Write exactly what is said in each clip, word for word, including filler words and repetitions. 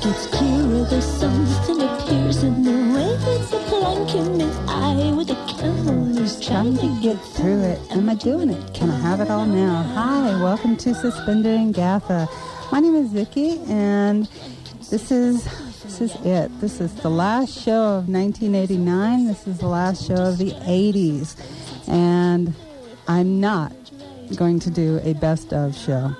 gets clearer. There's something appears in the way. It's a plank in his eye with a camel who's Trying to get through it. Am I doing it? Can I have it all now? Hi, welcome to Suspender and Gaffa. My name is Vicky, and this is this is it. This is the last show of nineteen eighty-nine. This is the last show of the eighties, and I'm not going to do a best of show.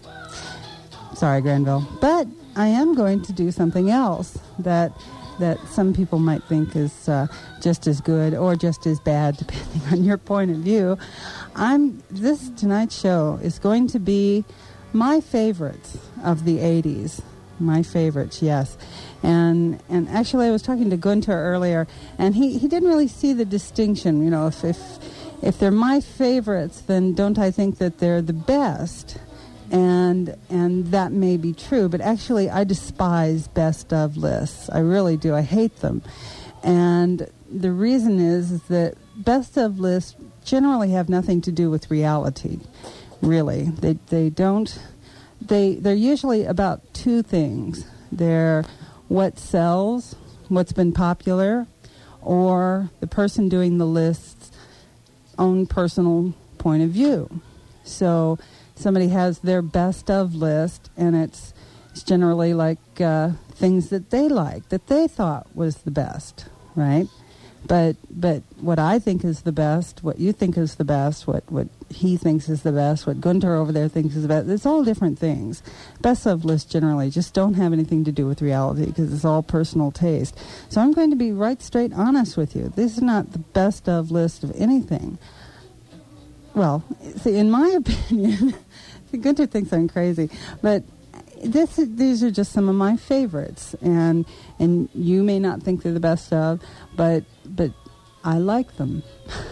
Sorry, Granville, but I am going to do something else that that some people might think is uh, just as good or just as bad, depending on your point of view. I'm this tonight's show is going to be my favorites of the eighties. My favorites, yes. And and actually, I was talking to Gunter earlier, and he, he didn't really see the distinction. You know, if, if if they're my favorites, then don't I think that they're the best? And and that may be true, but actually I despise best of lists. I really do. I hate them. And the reason is, is that best of lists generally have nothing to do with reality, really. They they don't, they, they're usually about two things. They're what sells, what's been popular, or the person doing the list's own personal point of view. So somebody has their best of list, and it's, it's generally like uh, things that they like, that they thought was the best, right? But but what I think is the best, what you think is the best, what, what he thinks is the best, what Gunter over there thinks is the best, it's all different things. Best of lists generally just don't have anything to do with reality because it's all personal taste. So I'm going to be right straight honest with you. This is not the best of list of anything. Well, see, in my opinion, Gunter thinks I'm crazy, but this these are just some of my favorites, and and you may not think they're the best of, but but I like them.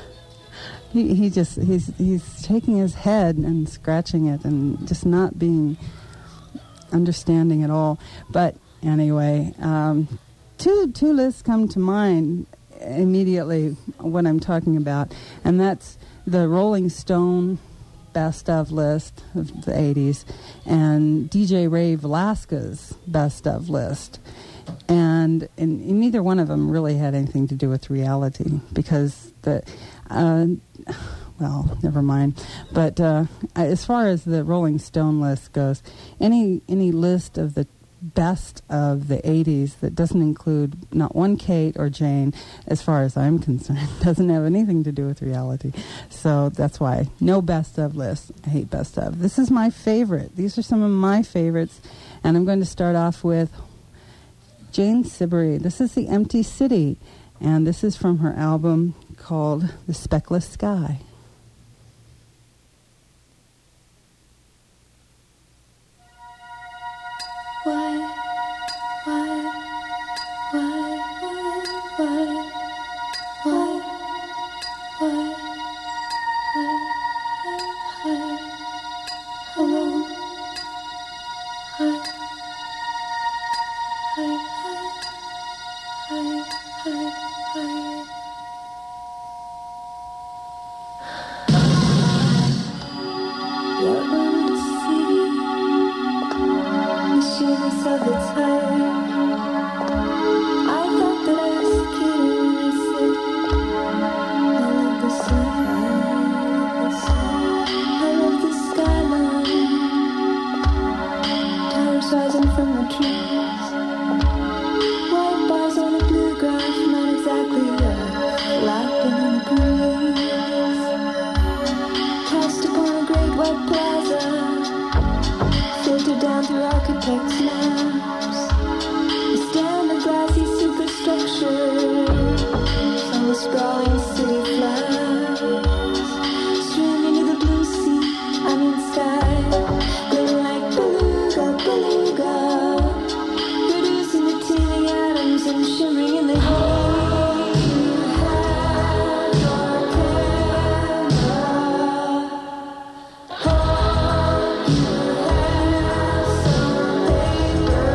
he he just he's he's shaking his head and scratching it and just not being understanding at all. But anyway, um, two two lists come to mind immediately what I'm talking about, and that's the Rolling Stone best of list of the eighties and D J Ray Velasquez's best of list. And, and, and neither one of them really had anything to do with reality because the, uh, well, never mind. But uh, as far as the Rolling Stone list goes, any any list of the best of the eighties that doesn't include not one Kate or Jane, as far as I'm concerned, doesn't have anything to do with reality. So that's why no best of lists. I hate best of. This is my favorite. These are some of my favorites, and I'm going to start off with Jane Siberry. This is The Empty City, and this is from her album called The Speckless Sky. Why, why, why, why, why, why, why, hi, hello, hi, hi, hi, hi, hi, you're gonna see the shivers of the time. I thought that I was kidding when I said I love the sun, I love the skyline, towers rising from the trees, white bars on the blue grass, not exactly rough, lapping in the breeze, cast upon a great white plaza, filtered down through architects' maps. A stand of glassy superstructures on the sprawling city flags, streaming to the blue sea, I mean sky, glowing like beluga, beluga, producing the teeming atoms and shimmering in the haze. Paper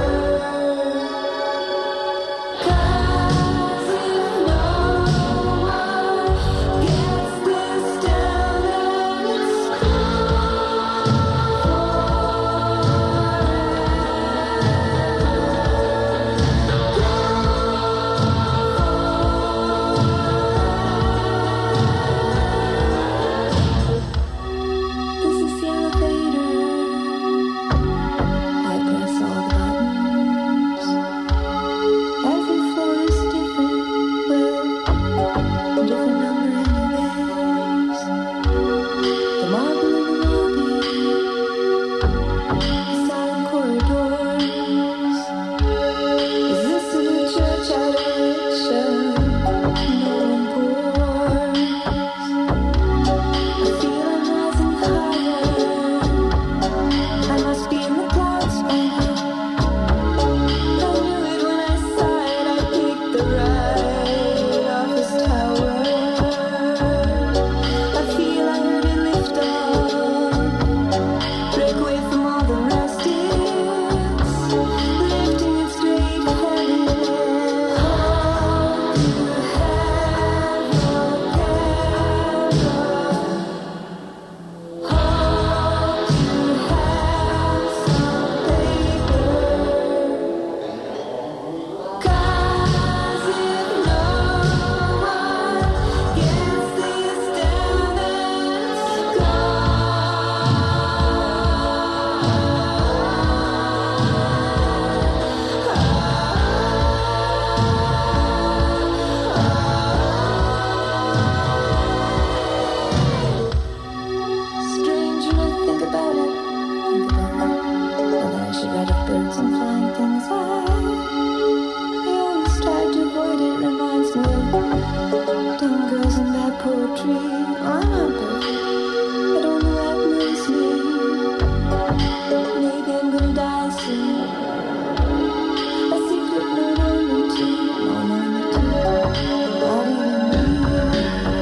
Maybe I'm gonna die soon. A secret not only to, not only to, not even me.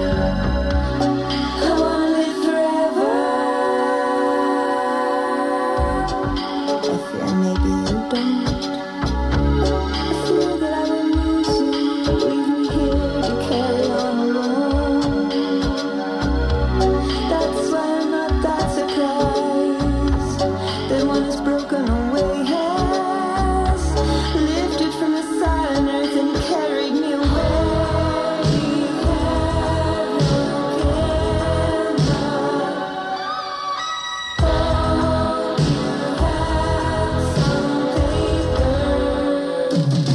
I wanna live forever. I fear maybe you don't. I fear that I will lose you, leave me here to carry on alone. That's why I'm not that surprised that one is broken away has lifted from the silent earth and carried me away. Have you had some paper?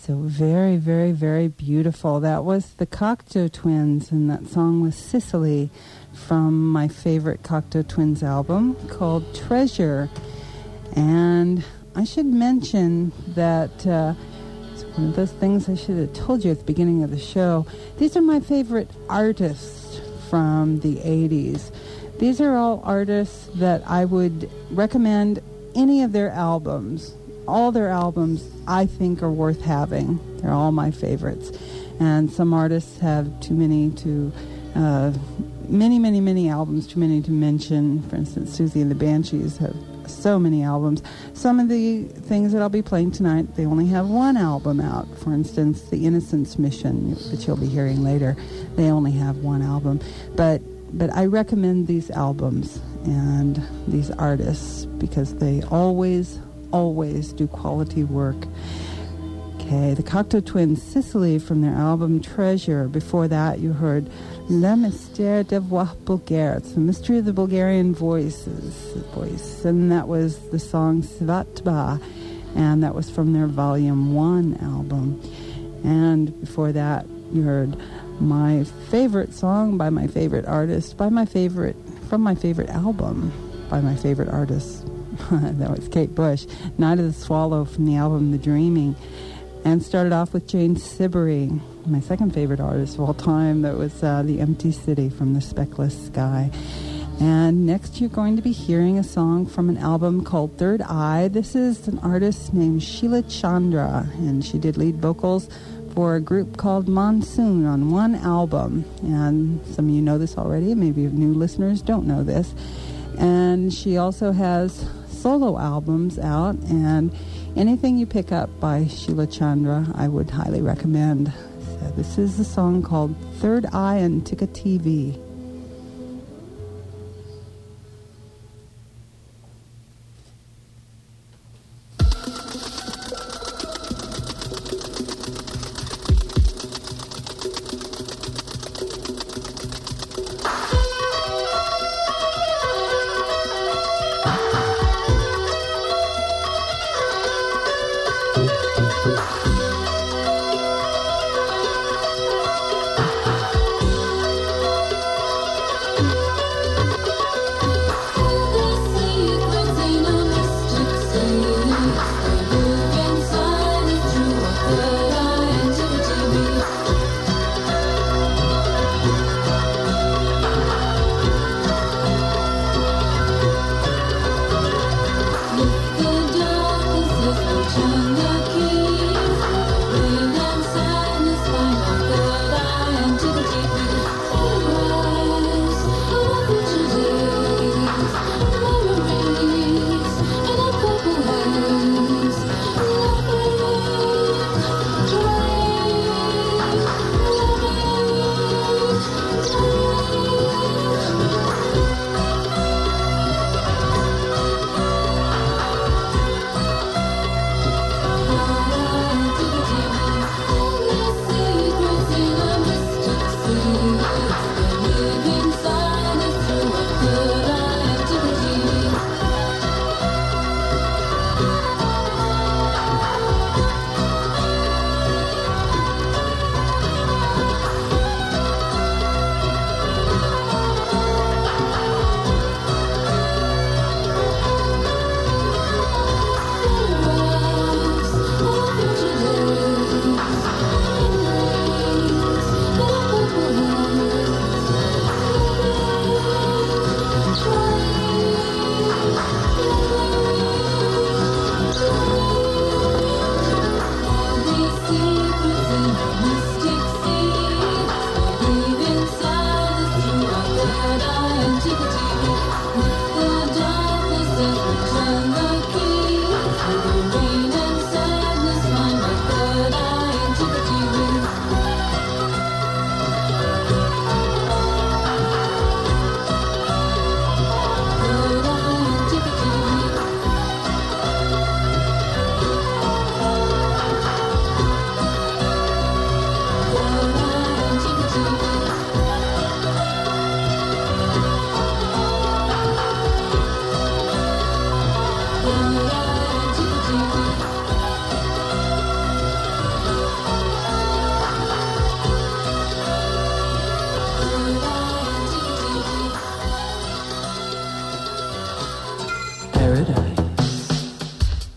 So very, very, very beautiful. That was the Cocteau Twins, and that song was Sicily from my favorite Cocteau Twins album called Treasure. And I should mention that uh, it's one of those things I should have told you at the beginning of the show. These are my favorite artists from the eighties. These are all artists that I would recommend any of their albums. All their albums, I think, are worth having. They're all my favorites. And some artists have too many to, uh, many, many, many albums, too many to mention. For instance, Susie and the Banshees have so many albums. Some of the things that I'll be playing tonight, they only have one album out. For instance, The Innocence Mission, that you'll be hearing later, they only have one album. But but I recommend these albums and these artists because they always, always do quality work. Okay, the Cocteau Twins, Sicily, from their album Treasure. Before that, you heard Le Mystère de Voix Bulgaire. It's the mystery of the Bulgarian voices, voice. And that was the song Svatba, and that was from their Volume one album. And before that, you heard my favorite song by my favorite artist, by my favorite, from my favorite album, by my favorite artist. That was Kate Bush, Night of the Swallow from the album The Dreaming. And started off with Jane Siberry, my second favorite artist of all time. That was uh, The Empty City from The Speckless Sky. And next you're going to be hearing a song from an album called Third Eye. This is an artist named Sheila Chandra, and she did lead vocals for a group called Monsoon on one album. And some of you know this already, maybe new listeners don't know this. And she also has solo albums out, and anything you pick up by Sheila Chandra, I would highly recommend. So this is a song called Third Eye and Tikka T V.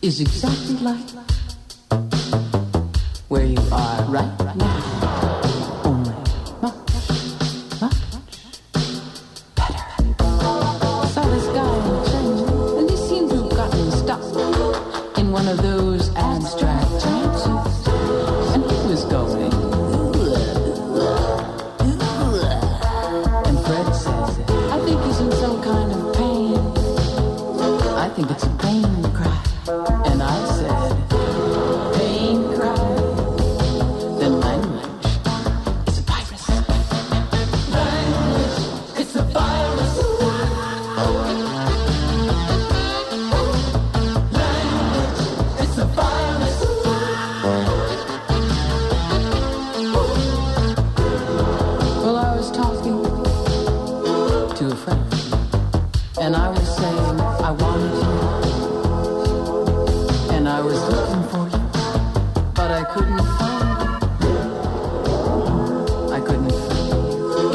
is exactly like where you are right now. Only much, much better. I saw this guy on the train, and he seemed to have gotten stuck in one of those abstract trances, and he was going. And Fred says, I think he's in some kind of pain. I think it's a pain cry. And I said, pain cry. Then language, it's a virus. Language, it's a virus. Language, it's a virus. Well, I was talking to a friend, and I was saying I wanted you. And I was looking for you, but I couldn't find you. I couldn't find you.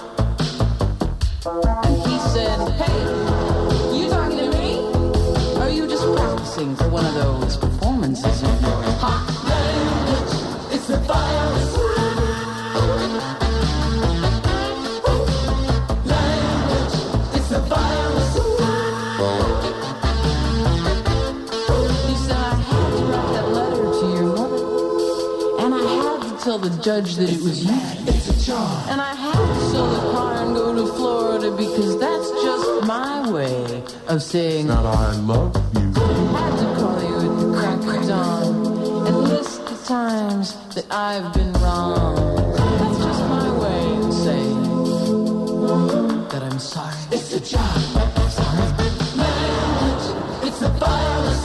And he said, hey, you talking to me? Or are you just practicing for one of those performances of yours? Hot language, it's a virus. Language, it's a virus. Tell the judge that it was you. It's a charm. And I had to sell the car and go to Florida because that's just my way of saying that I love you. I had to call you at the crack of dawn and list the times that I've been wrong. That's just my way of saying that I'm sorry. It's a job. Sorry. Language, it's a virus.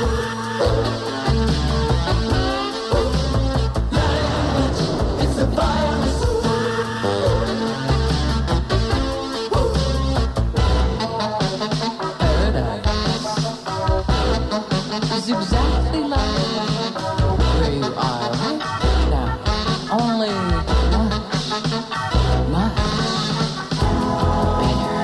Exactly like where you are right now. Only much, much better.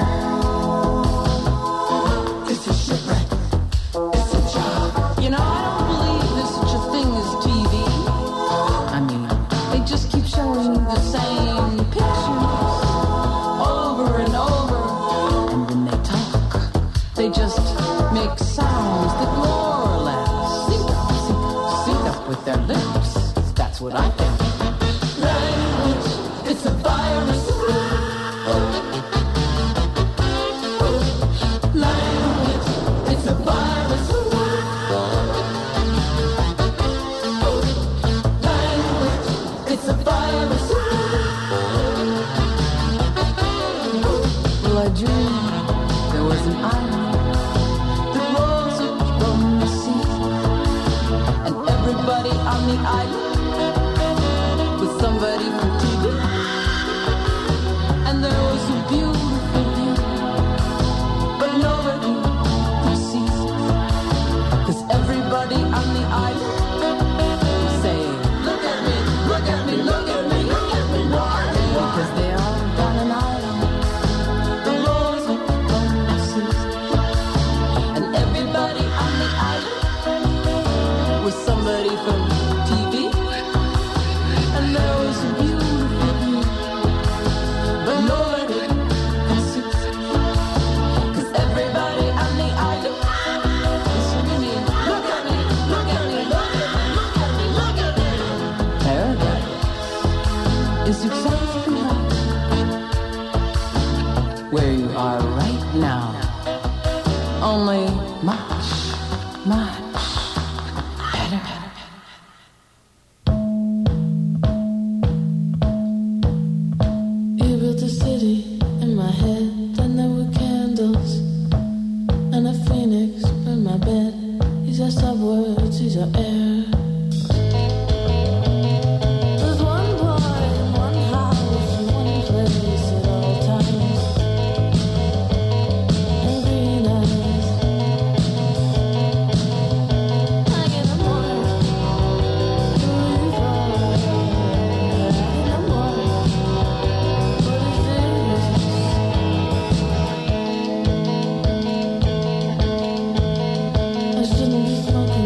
It's a shipwreck. It's a job. You know, I don't believe there's such a thing as T V. I mean, they just keep showing the same pictures over and over. And when they talk, they just make sounds that more with their lips. That's what I think. Language, it's a virus. Language, it's a virus. Language, it's a virus. Well, I dreamed there was an island that rose up from the sea. Everybody on the island was somebody from T V. And there was a beautiful view, but nobody could see. Cause everybody on the island was saying, look at me, look at me, look at me, look at me, why? Because they all got an island that rose up from the sea. And everybody on the island was somebody from T V, and there was a beautiful view, but nobody could see, cause everybody on the island was screaming, look at me, look at me, look at me, look at me, look at me. Paradise is exactly like where you are right now, only much, much I shouldn't be smoking.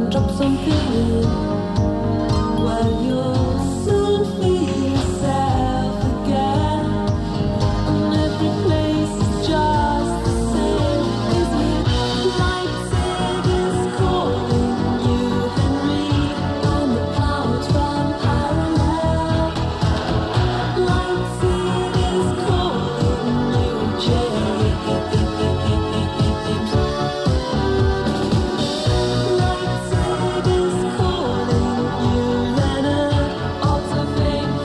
drop something in. Well, you'll soon feel yourself again. And every place is just the same. Is it Leipzig is calling you, Henry? And the clouds run parallel. Leipzig is calling you, James. Leipzig is calling you, Leonard. Otto Fame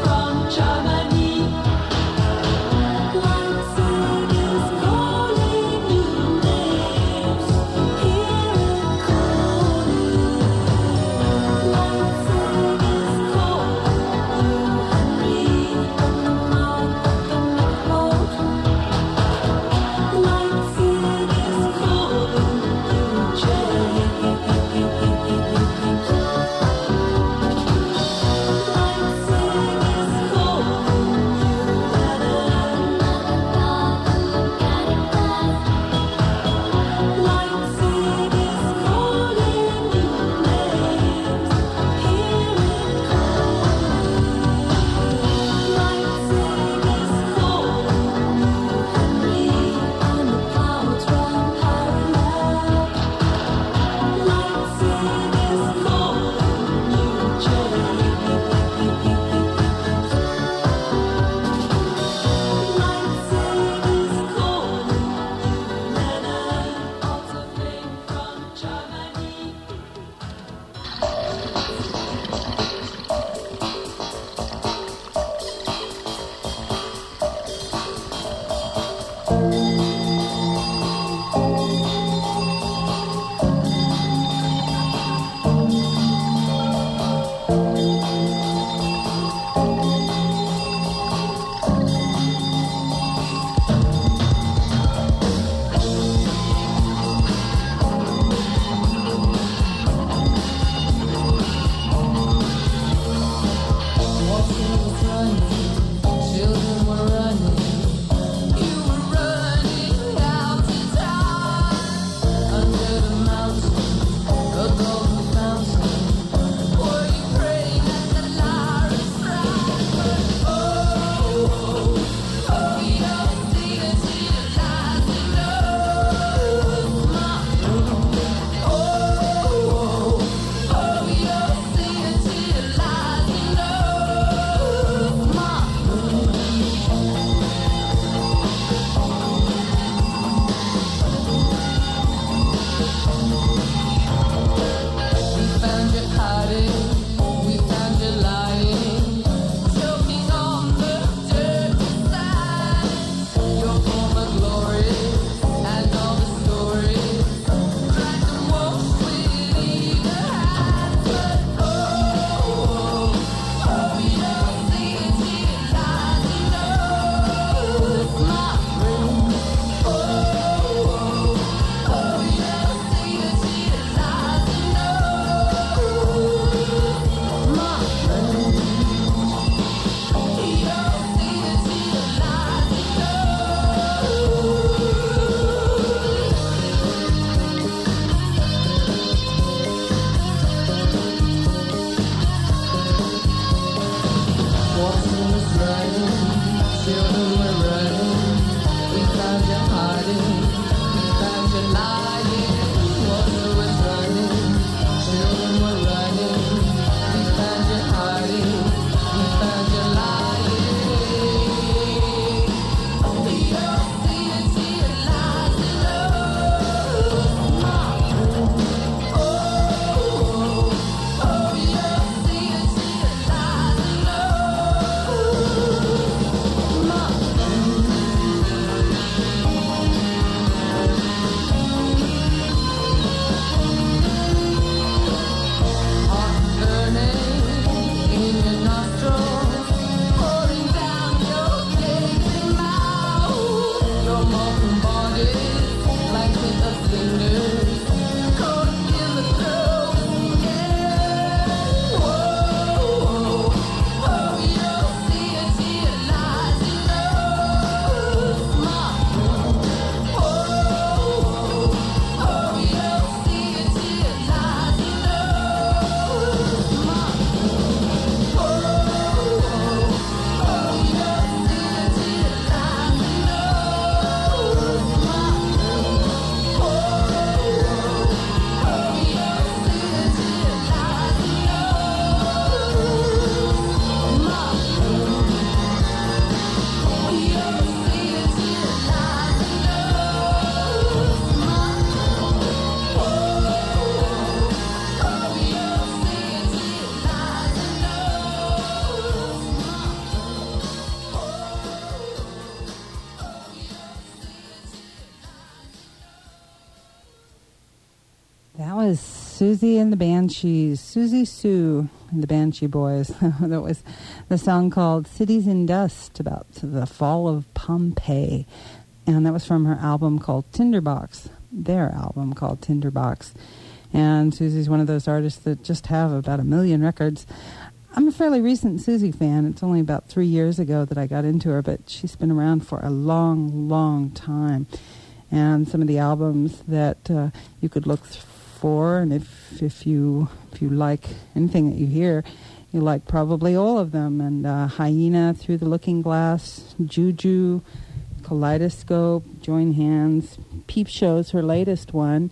Susie and the Banshees, Susie Sue and the Banshee Boys. That was the song called Cities in Dust, about the fall of Pompeii. And that was from her album called Tinderbox, their album called Tinderbox. And Susie's one of those artists that just have about a million records. I'm a fairly recent Susie fan. It's only about three years ago that I got into her, but she's been around for a long, long time. And some of the albums that uh, you could look for, and if if you if you like anything that you hear, you like probably all of them. And uh, Hyena, Through the Looking Glass, Juju, Kaleidoscope, Join Hands, Peep Show's her latest one,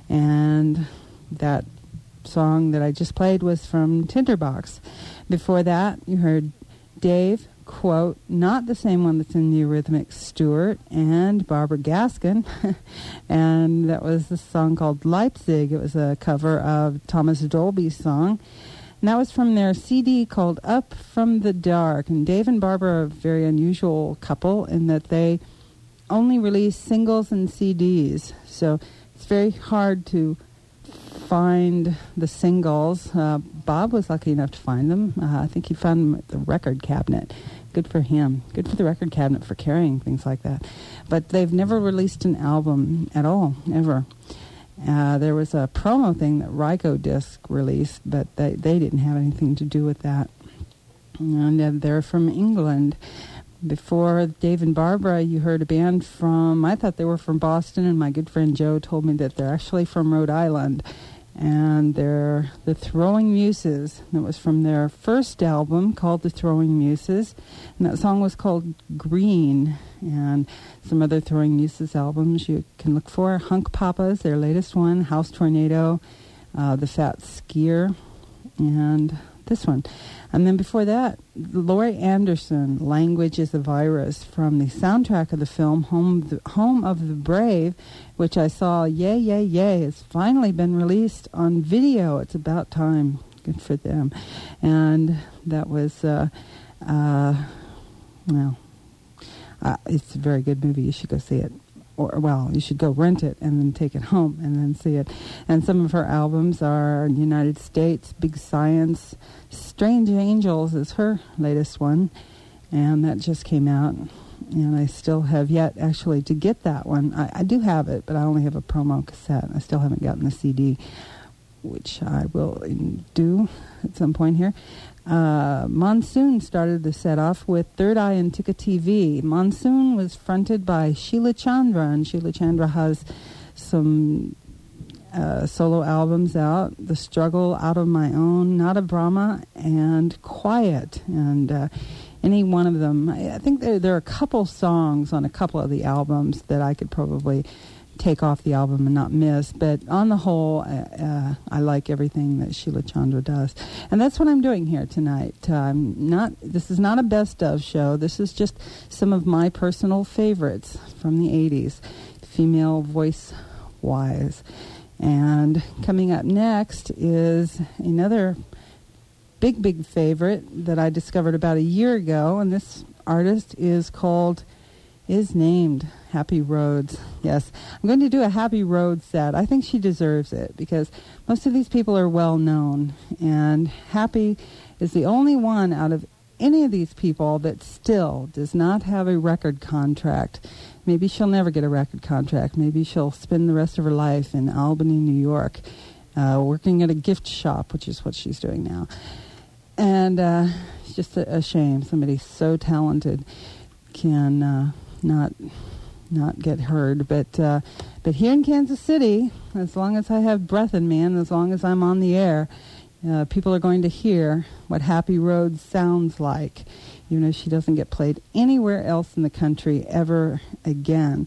and that song that I just played was from Tinderbox. Before that, you heard Dave, quote, not the same one that's in the Eurythmics, Stewart, and Barbara Gaskin, and that was the song called Leipzig. It was a cover of Thomas Dolby's song, and that was from their C D called Up from the Dark. And Dave and Barbara are a very unusual couple in that they only release singles and C Ds, so it's very hard to find the singles. Uh, Bob was lucky enough to find them. Uh, I think he found them at the record cabinet. Good for him. Good for the record cabinet for carrying things like that. But they've never released an album at all, ever. Uh, there was a promo thing that Ryko Disc released, but they, they didn't have anything to do with that. And uh, they're from England. Before Dave and Barbara, you heard a band from, I thought they were from Boston, and my good friend Joe told me that they're actually from Rhode Island. And they're the Throwing Muses. That was from their first album called The Throwing Muses. And that song was called Green. And some other Throwing Muses albums you can look for. Hunk Papas, their latest one. House Tornado, uh, The Fat Skier, and this one. And then before that, Laurie Anderson, Language is a Virus, from the soundtrack of the film Home of the, Home of the Brave, which I saw, yay, yay, yay, has finally been released on video. It's about time. Good for them. And that was, uh, uh, well, uh, it's a very good movie. You should go see it. Or, well, you should go rent it and then take it home and then see it. And some of her albums are United States, Big Science, Strange Angels is her latest one, and that just came out. And I still have yet actually to get that one. I, I do have it, but I only have a promo cassette. I still haven't gotten the C D, which I will do at some point here. Uh, Monsoon started the set off with Third Eye and Tikka T V. Monsoon was fronted by Sheila Chandra, and Sheila Chandra has some uh, solo albums out: The Struggle, Out of My Own, Not a Brahma, and Quiet. And uh, any one of them, I, I think there, there are a couple songs on a couple of the albums that I could probably take off the album and not miss, but on the whole, uh, uh, I like everything that Sheila Chandra does, and that's what I'm doing here tonight. Um, not this is not a best of show. This is just some of my personal favorites from the eighties, female voice wise. And coming up next is another big, big favorite that I discovered about a year ago, and this artist is called. is named Happy Rhodes. Yes, I'm going to do a Happy Rhodes set. I think she deserves it because most of these people are well known, and Happy is the only one out of any of these people that still does not have a record contract. Maybe she'll never get a record contract. Maybe she'll spend the rest of her life in Albany, New York, uh, working at a gift shop, which is what she's doing now. And uh, it's just a, a shame. Somebody so talented can uh, not not get heard. But uh, but here in Kansas City, as long as I have breath in me and as long as I'm on the air, uh, people are going to hear what Happy Rhodes sounds like, even if she doesn't get played anywhere else in the country ever again.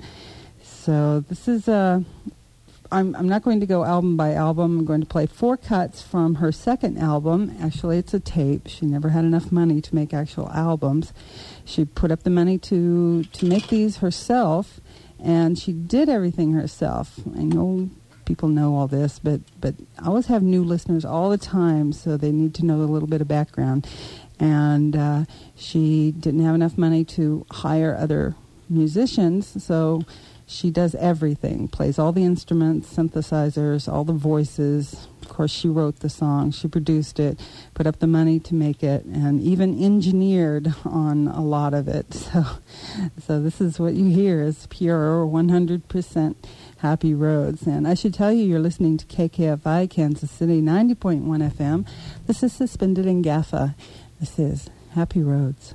So this is a... I'm, I'm not going to go album by album. I'm going to play four cuts from her second album. Actually, it's a tape. She never had enough money to make actual albums. She put up the money to, to make these herself, and she did everything herself. I know people know all this, but, but I always have new listeners all the time, so they need to know a little bit of background. And uh, she didn't have enough money to hire other musicians, so She does everything, plays all the instruments, synthesizers, all the voices. Of course, she wrote the song, she produced it, put up the money to make it, and even engineered on a lot of it. So, so this is what you hear is pure one hundred percent Happy Rhodes. And I should tell you, you're listening to K K F I, Kansas City, ninety point one F M. This is Suspended in Gaffa. This is Happy Rhodes.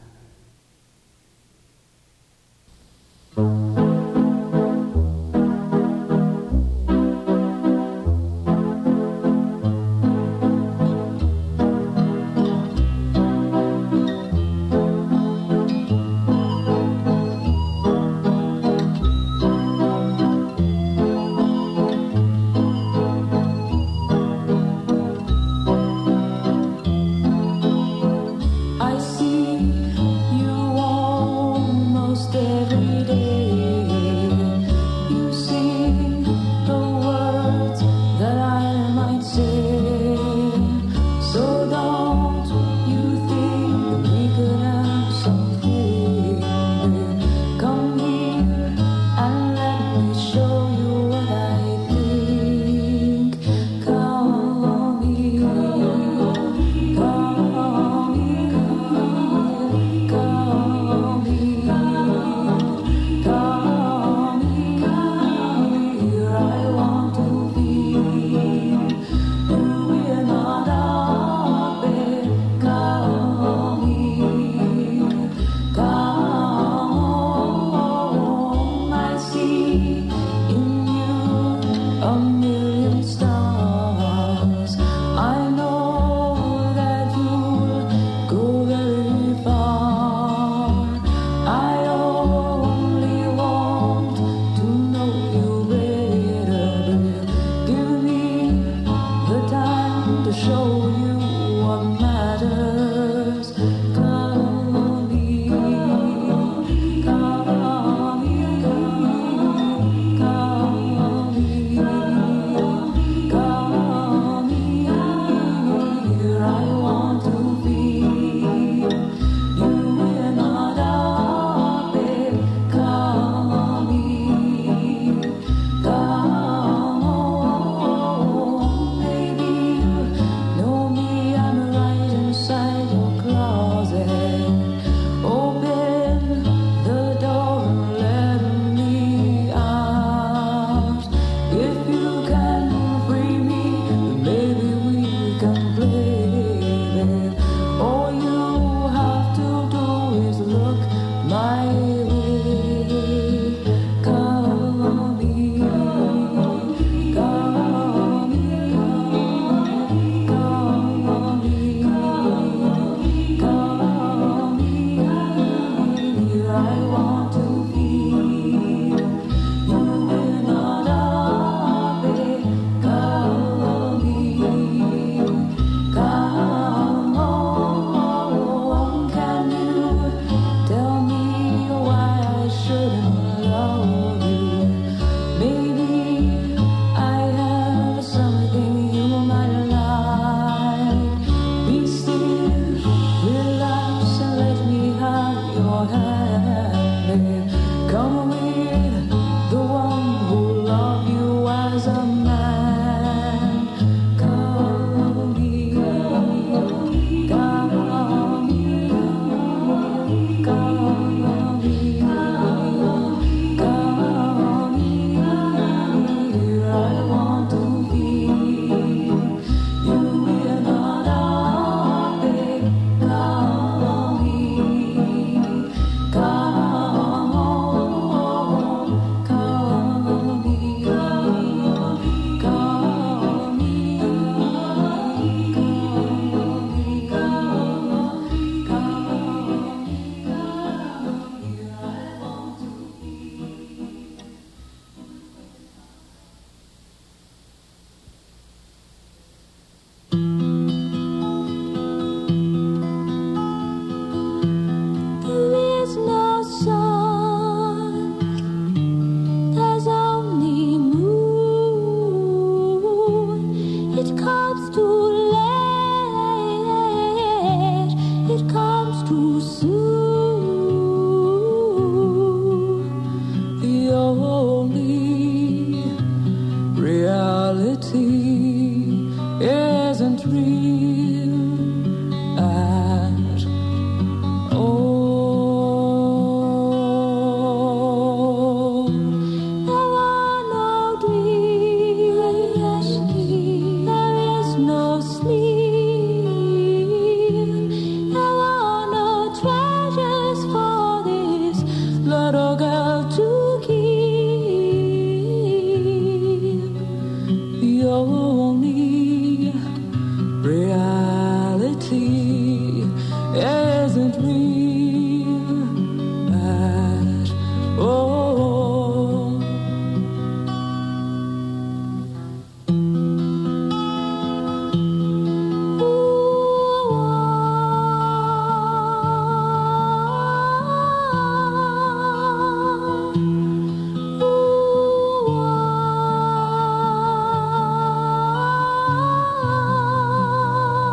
I see you almost every day. You sing the words that I might say. So don't you think we could have something? Come here and let me show you what I think. Come here, come here. Come here, come here, I want to be you in my bed. Come here, come home. I see in you a million stars. I know that you'll go very far. I only want to know you better. Give me the time to show you what matters. Come here, come here, come here, come here. I want to be you in my bed. Come here, come home. Maybe you know me, I'm a isn't real at all. There are no dreams, there is no sleep, there are no treasures for this little girl to keep. The only reality isn't real at all. Ooh, ooh,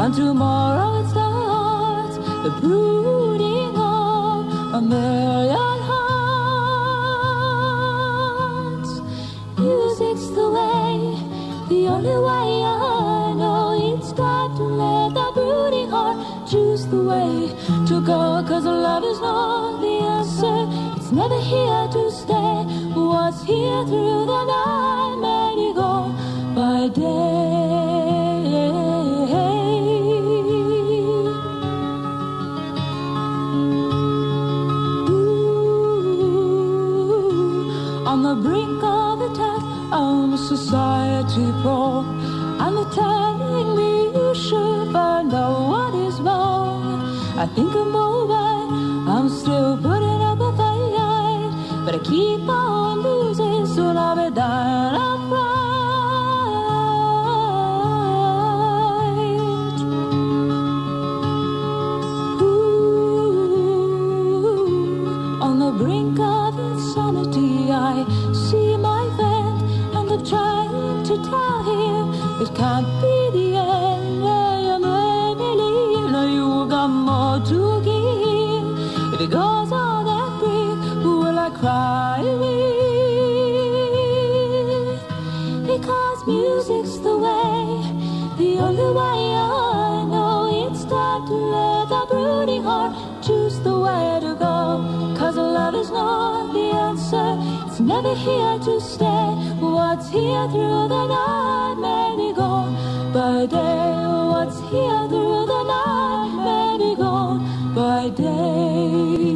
and tomorrow it starts, the brooding of a million hearts. Music's the way, the only way I know. It's time to let that brooding heart choose the way to go, 'cause love is not the answer. It's never here to stay. What's here through the night made it go by day. Ooh, on the brink of attack, I'm a society pro. I'm telling me you should find out what is wrong. I think I'm alright, I'm still putting up a fight, but I keep on losing, soon I'll be dying of fright. Ooh, on the brink of insanity, I see my friend, and I'm trying to tell him it can't be the end. I made me leave, now you got more to give. If it goes on that brief, who will I cry with? Because music's the way, the only way I know. It's time to let that brooding heart choose the way to go, 'cause love is not the answer. It's never here to stay. What's here through the night made me go by day. What's here through the night made me go by day.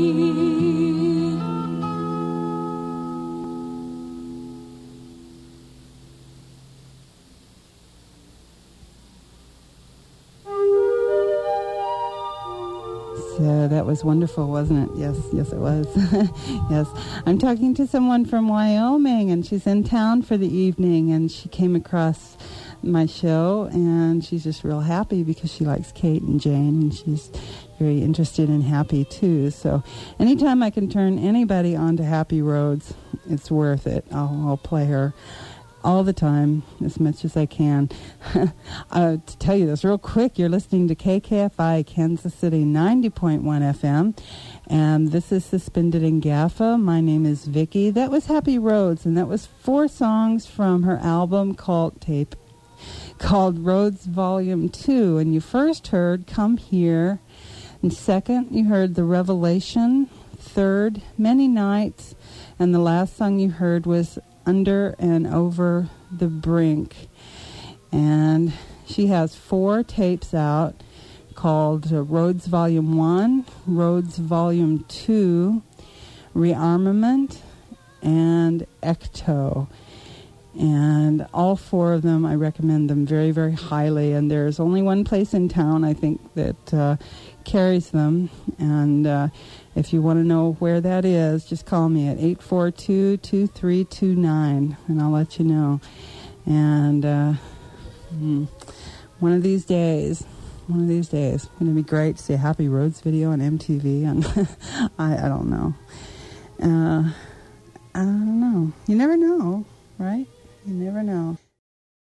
So that was wonderful, wasn't it? Yes, yes it was. Yes. I'm talking to someone from Wyoming, and she's in town for the evening, and she came across my show, and she's just real happy because she likes Kate and Jane, and she's very interested in Happy too. So anytime I can turn anybody onto Happy Rhodes, it's worth it. I'll, I'll play her all the time, as much as I can. uh, to tell you this real quick, you're listening to K K F I Kansas City ninety point one F M, and this is Suspended in Gaffa. My name is Vicki. That was Happy Rhodes, and that was four songs from her album called Tape, called Rhodes Volume two. And you first heard Come Here, and second you heard The Revelation, third Many Nights, and the last song you heard was Under and Over the Brink. And she has four tapes out called uh, Rhodes Volume one, Rhodes Volume two, Rearmament, and Ecto. And all four of them, I recommend them very, very highly. And there's only one place in town, I think, that uh, carries them. And uh, if you want to know where that is, just call me at eight four two, two three two nine, and I'll let you know. And uh, mm, one of these days, one of these days, it's going to be great to see a Happy Rhodes video on M T V. And I, I don't know. Uh, I don't know. You never know, right? You never know.